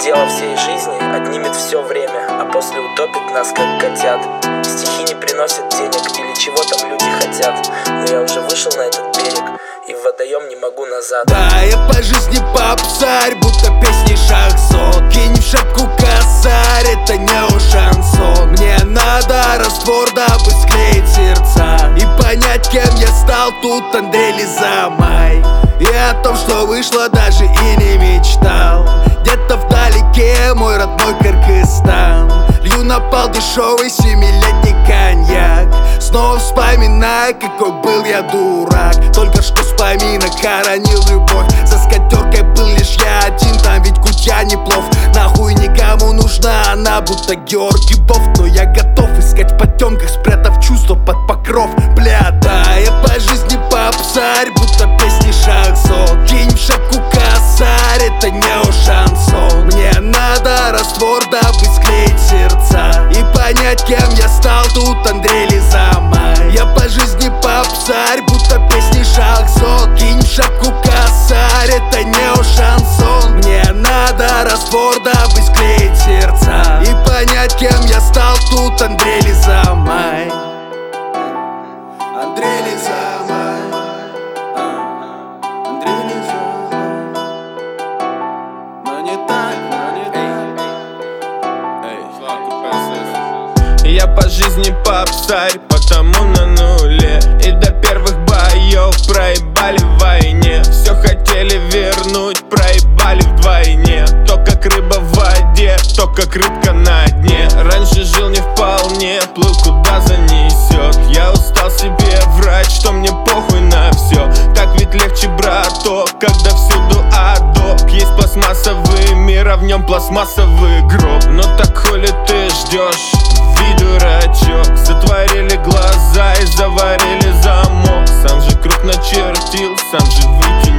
Дело всей жизни отнимет все время, а после утопит нас, как котят. Стихи не приносят денег или чего там люди хотят, но я уже вышел на этот берег и в водоем не могу назад. Да, я по жизни попсарь, будто песни Шахзод. Кинь в шапку косарь, это не шансон. Мне надо раствор, дабы склеить сердца и понять, кем я стал, тут Андрей Лизамай. И о том, что вышло, даже и не мечтал. Где-то вдалеке мой родной Кыргызстан. Лью на пол дешевый 7-летний коньяк, снова вспоминая, какой был я дурак. Только что с поминок хоронил любовь. За скатеркой был лишь я один, там ведь кутя не плов. Нахуй никому нужна она, будто Георгий Бов. Но я готов искать в потемках, спрятав чувства под покров. Бля, да, я по жизни попсарь, будто песни Шахзод. Кинь в шапку косарь, это не шансон. Мне надо раствор, дабы склеить сердца и понять, кем я стал, тут Андрей Лизамай. Я по жизни попсарь, будто песни Шахзод. Кинь в шапку косарь, это не шансон. Мне надо раствор, дабы склеить сердца и понять, кем я стал, тут Андрей Лизамай. Андрей Лизамай. Андрей Лизамай. Но не так, но не так. Я по жизни попсарь, потому на нуле. И до первых боев проебали в войне. Все хотели вернуть, проебали вдвойне. То как рыба в воде, то как рыбка на дне. Раньше жил не вполне, плыл куда занесет. Я устал себе врать, что мне похуй на все. Так ведь легче, браток, когда всюду адок. Есть пластмассовый мир, а в нем пластмассовый гроб. Но так хули ты ждешь? Дурачок, затворили глаза и заварили замок. Сам же круг начертил, сам же вытянул.